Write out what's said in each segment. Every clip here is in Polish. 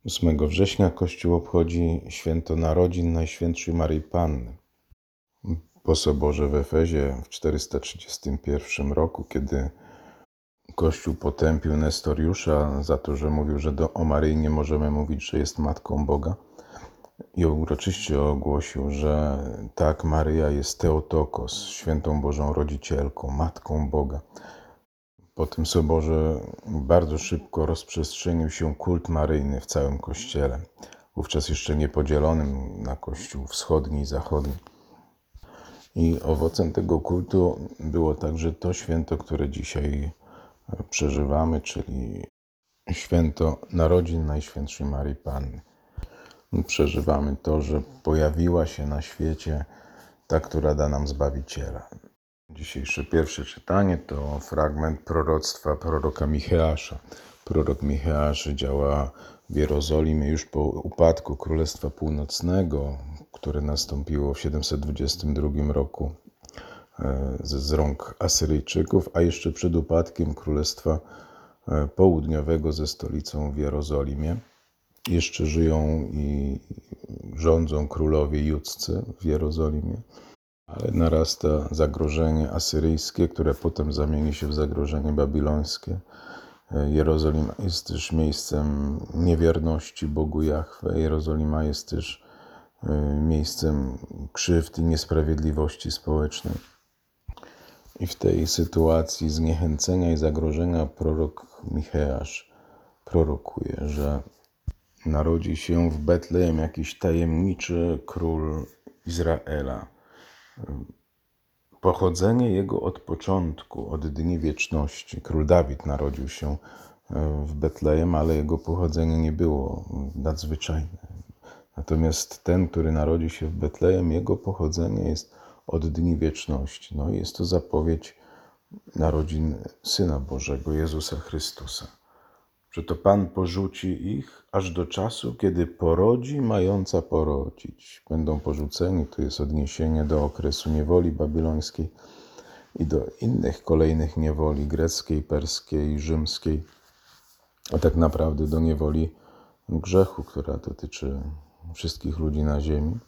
8 września Kościół obchodzi święto narodzin Najświętszej Maryi Panny. Po soborze w Efezie w 431 roku, kiedy Kościół potępił Nestoriusza za to, że mówił, że o Maryi nie możemy mówić, że jest Matką Boga, i uroczyście ogłosił, że tak, Maryja jest Theotokos, świętą Bożą Rodzicielką, Matką Boga. Po tym soborze bardzo szybko rozprzestrzenił się kult maryjny w całym Kościele, wówczas jeszcze nie podzielonym na Kościół wschodni i zachodni. I owocem tego kultu było także to święto, które dzisiaj przeżywamy, czyli święto narodzin Najświętszej Maryi Panny. Przeżywamy to, że pojawiła się na świecie ta, która da nam Zbawiciela. Dzisiejsze pierwsze czytanie to fragment proroctwa proroka Micheasza. Prorok Micheasz działa w Jerozolimie już po upadku Królestwa Północnego, które nastąpiło w 722 roku z rąk Asyryjczyków, a jeszcze przed upadkiem Królestwa Południowego ze stolicą w Jerozolimie. Jeszcze żyją i rządzą królowie judzcy w Jerozolimie, ale narasta zagrożenie asyryjskie, które potem zamieni się w zagrożenie babilońskie. Jerozolima jest też miejscem niewierności Bogu Jahwe. Jerozolima jest też miejscem krzywd i niesprawiedliwości społecznej. I w tej sytuacji zniechęcenia i zagrożenia prorok Micheasz prorokuje, że narodzi się w Betlejem jakiś tajemniczy król Izraela. Pochodzenie jego od początku, od dni wieczności. Król Dawid narodził się w Betlejem, ale jego pochodzenie nie było nadzwyczajne. Natomiast ten, który narodzi się w Betlejem, jego pochodzenie jest od dni wieczności. No i jest to zapowiedź narodzin Syna Bożego, Jezusa Chrystusa. Że to Pan porzuci ich aż do czasu, kiedy porodzi mająca porodzić. Będą porzuceni, to jest odniesienie do okresu niewoli babilońskiej i do innych kolejnych niewoli greckiej, perskiej, rzymskiej, a tak naprawdę do niewoli grzechu, która dotyczy wszystkich ludzi na ziemi.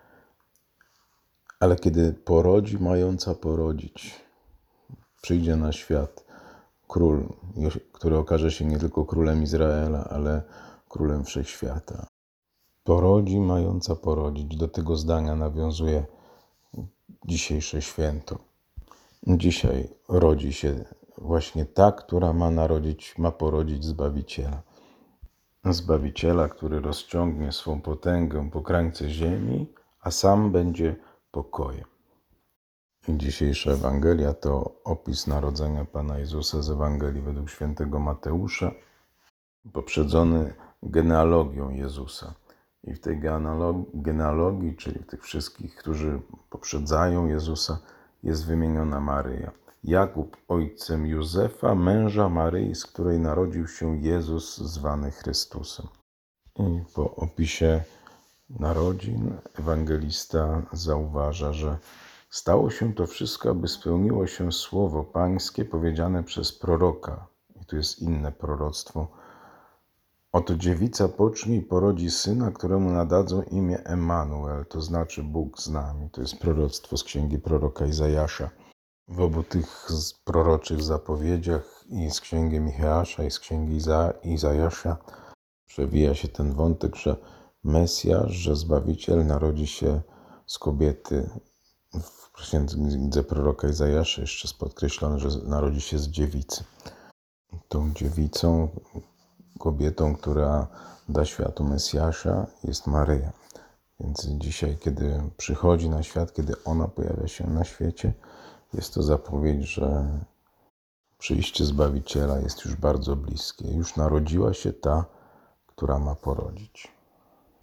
Ale kiedy porodzi mająca porodzić, przyjdzie na świat król, który okaże się nie tylko królem Izraela, ale królem wszechświata. Porodzi mająca porodzić. Do tego zdania nawiązuje dzisiejsze święto. Dzisiaj rodzi się właśnie ta, która ma porodzić Zbawiciela. Zbawiciela, który rozciągnie swą potęgę po krańce ziemi, a sam będzie pokojem. Dzisiejsza Ewangelia to opis narodzenia Pana Jezusa z Ewangelii według świętego Mateusza, poprzedzony genealogią Jezusa. I w tej genealogii, czyli w tych wszystkich, którzy poprzedzają Jezusa, jest wymieniona Maryja. Jakub ojcem Józefa, męża Maryi, z której narodził się Jezus zwany Chrystusem. I po opisie narodzin ewangelista zauważa, że stało się to wszystko, aby spełniło się słowo pańskie powiedziane przez proroka. I tu jest inne proroctwo. Oto dziewica pocznie i porodzi syna, któremu nadadzą imię Emanuel, to znaczy Bóg z nami. To jest proroctwo z księgi proroka Izajasza. W obu tych proroczych zapowiedziach i z księgi Micheasza i z księgi Izajasza przewija się ten wątek, że Mesjasz, że Zbawiciel narodzi się z kobiety. W księdze proroka Izajasza jeszcze jest podkreślone, że narodzi się z dziewicy. Tą dziewicą, kobietą, która da światu Mesjasza, jest Maryja. Więc dzisiaj, kiedy przychodzi na świat, kiedy ona pojawia się na świecie, jest to zapowiedź, że przyjście Zbawiciela jest już bardzo bliskie. Już narodziła się ta, która ma porodzić.